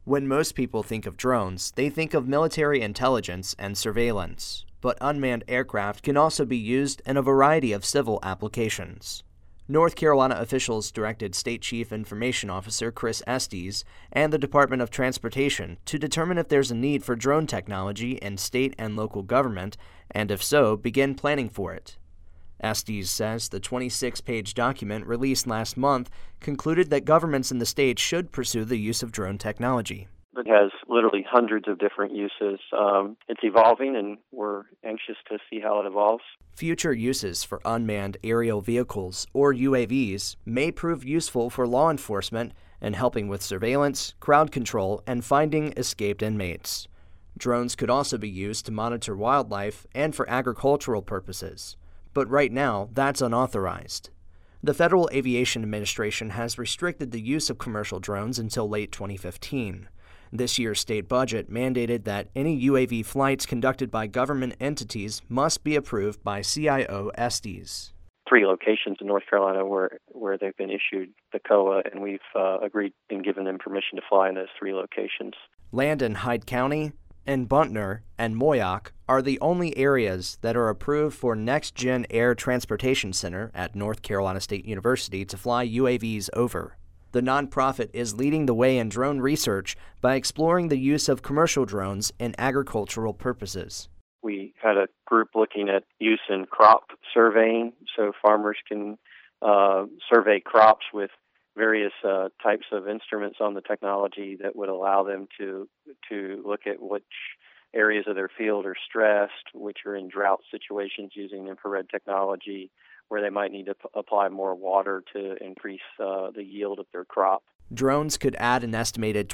When most people think of drones, they think of military intelligence and surveillance, but unmanned aircraft can also be used in a variety of civil applications. North Carolina officials directed State Chief Information Officer Chris Estes and the Department of Transportation to determine if there's a need for drone technology in state and local government, and if so, begin planning for it. Estes says the 26-page document released last month concluded that governments in the state should pursue the use of drone technology. It has literally hundreds of different uses. It's evolving, and we're anxious to see how it evolves. Future uses for unmanned aerial vehicles, or UAVs, may prove useful for law enforcement in helping with surveillance, crowd control, and finding escaped inmates. Drones could also be used to monitor wildlife and for agricultural purposes, but right now that's unauthorized. The Federal Aviation Administration has restricted the use of commercial drones until late 2015. This year's state budget mandated that any UAV flights conducted by government entities must be approved by CIO Estes. 3 locations in North Carolina where they've been issued the COA, and we've agreed and given them permission to fly in those 3 locations. Land in Hyde County, and Buntner, and Moyock are the only areas that are approved for Next Gen Air Transportation Center at North Carolina State University to fly UAVs over. The nonprofit is leading the way in drone research by exploring the use of commercial drones in agricultural purposes. We had a group looking at use in crop surveying, so farmers can survey crops with various types of instruments on the technology that would allow them to look at which areas of their field are stressed, which are in drought situations using infrared technology, where they might need to apply more water to increase the yield of their crop. Drones could add an estimated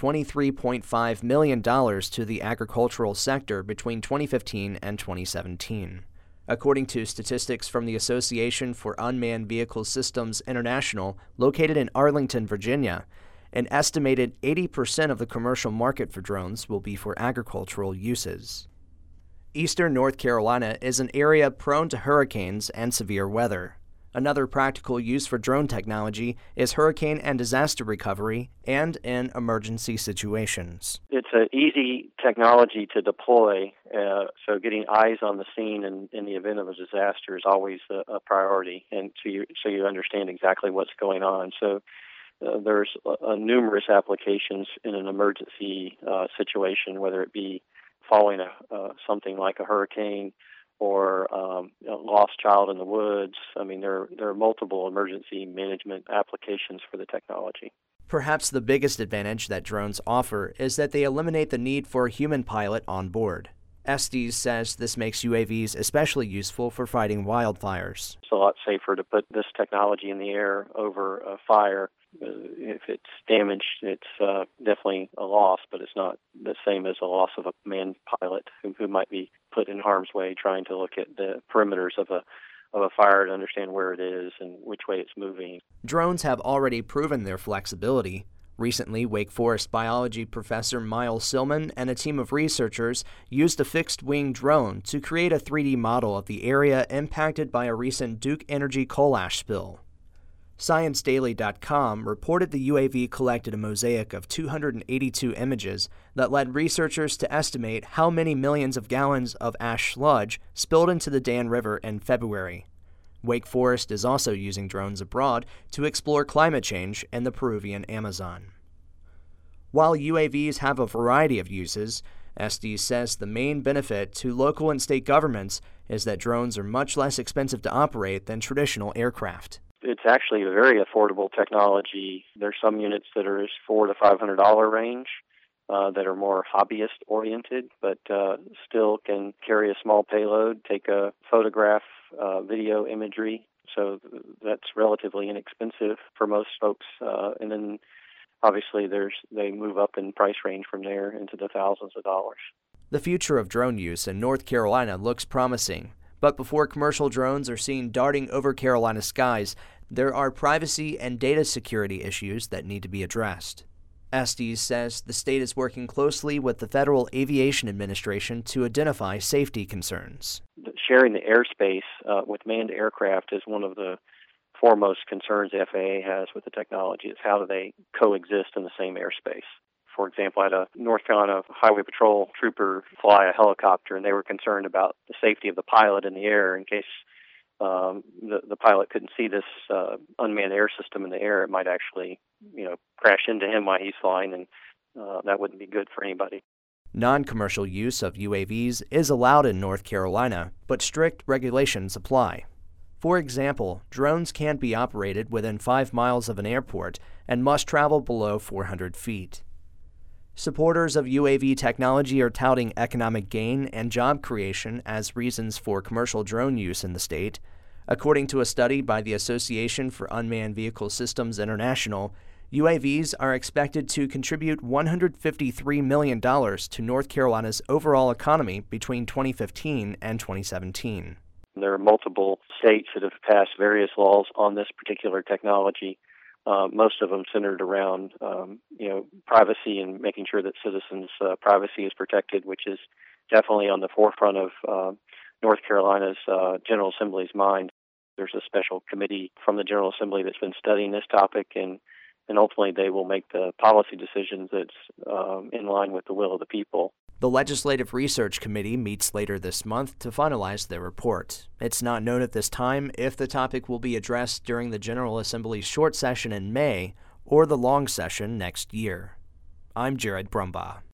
$23.5 million to the agricultural sector between 2015 and 2017. According to statistics from the Association for Unmanned Vehicle Systems International, located in Arlington, Virginia, an estimated 80% of the commercial market for drones will be for agricultural uses. Eastern North Carolina is an area prone to hurricanes and severe weather. Another practical use for drone technology is hurricane and disaster recovery and in emergency situations. It's an easy technology to deploy, so getting eyes on the scene in the event of a disaster is always a priority, and so you understand exactly what's going on. So there's numerous applications in an emergency situation, whether it be following something like a hurricane or a lost child in the woods. I mean, there are multiple emergency management applications for the technology. Perhaps the biggest advantage that drones offer is that they eliminate the need for a human pilot on board. Estes says this makes UAVs especially useful for fighting wildfires. It's a lot safer to put this technology in the air over a fire. If it's damaged, it's definitely a loss, but it's not the same as a loss of a manned pilot who might be put in harm's way trying to look at the perimeters of a fire to understand where it is and which way it's moving. Drones have already proven their flexibility. Recently, Wake Forest biology professor Miles Silman and a team of researchers used a fixed-wing drone to create a 3D model of the area impacted by a recent Duke Energy coal ash spill. ScienceDaily.com reported the UAV collected a mosaic of 282 images that led researchers to estimate how many millions of gallons of ash sludge spilled into the Dan River in February. Wake Forest is also using drones abroad to explore climate change in the Peruvian Amazon. While UAVs have a variety of uses, Estes says the main benefit to local and state governments is that drones are much less expensive to operate than traditional aircraft. It's actually a very affordable technology. There's some units that are as $400 to $500 range that are more hobbyist oriented, but still can carry a small payload, take a photograph, video imagery. So that's relatively inexpensive for most folks. And then obviously they move up in price range from there into the thousands of dollars. The future of drone use in North Carolina looks promising. But before commercial drones are seen darting over Carolina skies, there are privacy and data security issues that need to be addressed. Estes says the state is working closely with the Federal Aviation Administration to identify safety concerns. Sharing the airspace with manned aircraft is one of the foremost concerns the FAA has with the technology. Is how do they coexist in the same airspace? for example, I had a North Carolina Highway Patrol trooper fly a helicopter, and they were concerned about the safety of the pilot in the air in case the pilot couldn't see this unmanned air system in the air. It might actually, crash into him while he's flying, and that wouldn't be good for anybody. Non-commercial use of UAVs is allowed in North Carolina, but strict regulations apply. For example, drones can't be operated within 5 miles of an airport and must travel below 400 feet. Supporters of UAV technology are touting economic gain and job creation as reasons for commercial drone use in the state. According to a study by the Association for Unmanned Vehicle Systems International, UAVs are expected to contribute $153 million to North Carolina's overall economy between 2015 and 2017. There are multiple states that have passed various laws on this particular technology, most of them centered around, privacy and making sure that citizens' privacy is protected, which is definitely on the forefront of North Carolina's General Assembly's mind. There's a special committee from the General Assembly that's been studying this topic, and ultimately they will make the policy decisions that's in line with the will of the people. The Legislative Research Committee meets later this month to finalize their report. It's not known at this time if the topic will be addressed during the General Assembly's short session in May or the long session next year. I'm Jared Brumbaugh.